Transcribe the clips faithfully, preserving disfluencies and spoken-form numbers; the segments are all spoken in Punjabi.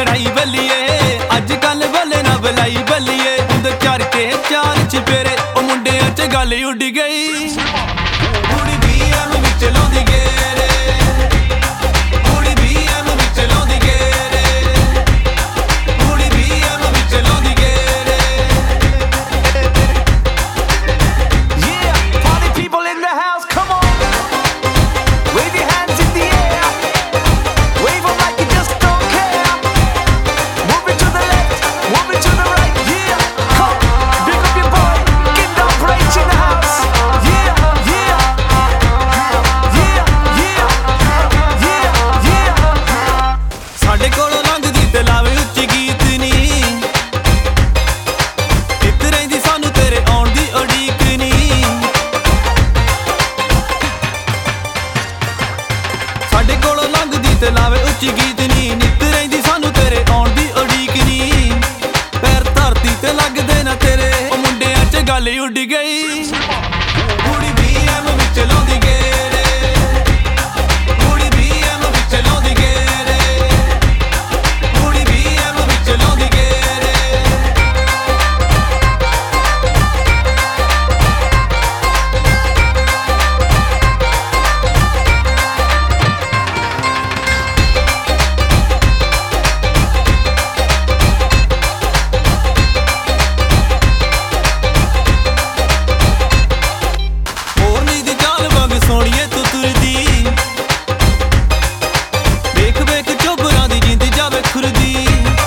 ਚੜਾਈ ਬੱਲੀਏ ਅੱਜ ਕੱਲ ਬੱਲੇ ਨਾ ਬੁਲਾਈ ਬੱਲੀਏ ਉਹਦੇ ਚੜ ਕੇ ਚਾਰ ਚਪੇਰੇ ਉਹ ਮੁੰਡਿਆਂ ਚ ਗੱਲ ਉੱਡ ਗਈ ਕੁੜੀ ਵੀ ਐਮ ਵਿੱਚ ਲਾਉਂਦੀ ਗੇਰੇ ਕੁੜੀ ਵੀ ਐਮ ਵਿੱਚ ਲਾਉਂਦੀ ਗੇਰੇ ਕੁੜੀ ਵੀ ਐਮ ਵਿੱਚ ਲਾਉਂਦੀ ਗੇਰੇ Yeah, party people in the house, come on. Wave your hands in the air. Wave them like you just don't care. Move it to the left, move it to the right. Yeah, come on, big up your boy. Get down, break in the house. Yeah, yeah, yeah, yeah, yeah, yeah. ਸਾਡੇ ਕੋਲੋਂ ਲੰਘਦੀ ਤੇ ਲਾਵੇ ਉੱਚੀ ਗੀਤ ਨੀ ਇੱਥੇ ਰਹਿੰਦੀ ਸਾਨੂੰ ਤੇਰੇ ਆਉਣ ਦੀ ਉਡੀਕ ਨੀ ਸਾਡੇ ਕੋਲੋਂ ਲੰਘਦੀ ਤੇ ਲਾਵੇ ਉੱਚੀ ਗੀਤ ਨੀ ਨਿੱਤ ਰਹਿੰਦੀ ਸਾਨੂੰ ਤੇਰੇ ਆਉਣ ਦੀ ਉਡੀਕ ਨੀ ਪੈਰ ਧਰਤੀ ਤੇ ਲੱਗਦੇ ਨਾ ਤੇਰੇ ਉਹ ਮੁੰਡਿਆਂ ਚ ਗੱਲ ਉੱਡ ਗਈ ਕੁੜੀ ਵੀ ਐਮ ਵਿੱਚ ਲਾਉਂਦੀ ਗੇਰੇ ਕੁੜੀ ਵੀ ਐਮ ਵਿੱਚ ਲਾਉਂਦੀ ਗੇਰੇ ਕੁੜੀ ਵੀ ਐਮ ਵਿੱਚ ਲਾਉਂਦੀ ਗੇਰੇ ਮੋਰਨੀ ਦੀ ਚਾਲ ਵਾਂਗ ਸੋਹਣੀਏ ਤੂੰ ਤੁਰਦੀ ਵੇਖ ਵੇਖ ਚੋਬਰਾਂ ਦੀ ਜਿੰਦ ਜਾਵੇ ਖੁਰਦੀ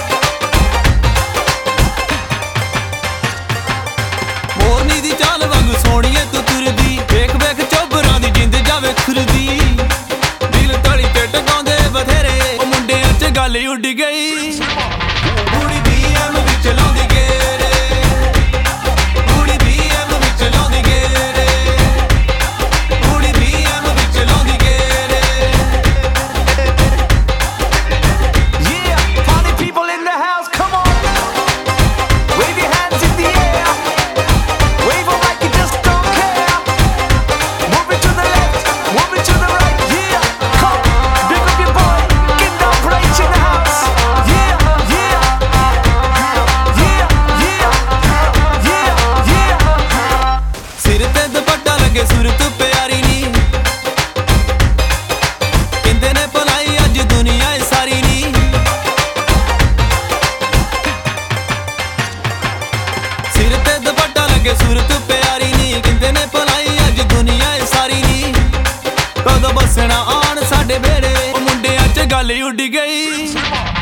ਮੋਰਨੀ ਦੀ ਚਾਲ ਵਾਂਗ ਸੋਹਣੀਏ ਤੂੰ ਤੁਰਦੀ ਵੇਖ ਵੇਖ ਚੋਬਰਾਂ ਦੀ ਜਿੰਦ ਜਾਵੇ ਖੁਰਦੀ ਦਿਲ ਤਲੀ ਤੇ ਟਕਾਉਂਦੇ ਬਥੇਰੇ ਉਹ ਮੁੰਡਿਆਂ ਚ ਗੱਲ ਉੱਡ ਗਈ ਕੁੜੀ ਵੀ ਐਮ ਵਿੱਚ ਲਾਉਂਦੀ ਗੇਰੇ ਕੁੜੀ ਵੀ ਐਮ ਵਿੱਚ ਲਾਉਂਦੀ ਗੇਰੇ ਕੁੜੀ ਵੀ ਐਮ ਵਿੱਚ ਲਾਉਂਦੀ ਗੇਰੇ Yeah, party people in the house, come on. Wave your hands in the air. Wave them like you just don't care. Move it to the left, move it to the right. Yeah, come on, big up your boy. Get down, break in the house. Yeah, yeah, yeah, yeah, yeah, yeah. ਸਿਰ ਤੇ ਦੁਪੱਟਾ ਲੱਗੇ ਸੂਰਤ ਪਿਆਰੀ ਨੀ ਕਹਿੰਦੇ ਨੇ ਭਲਾਈ ਅੱਜ ਦੁਨੀਆ ਏ ਸਾਰੀ ਨੀ ਸਿਰ ਤੇ ਦੁਪੱਟਾ ਲੱਗੇ ਸੂਰਤ ਪਿਆਰੀ ਨੀ ਕਹਿੰਦੇ ਨੇ ਭਲਾਈ ਅੱਜ ਦੁਨੀਆ ਏ ਸਾਰੀ ਨੀ ਕਦੋਂ ਬਸਣਾ ਆਣ ਸਾਡੇ ਬੇੜੇ ਉਹ ਮੁੰਡਿਆਂ ਚ ਗੱਲ ਉੱਡ ਗਈ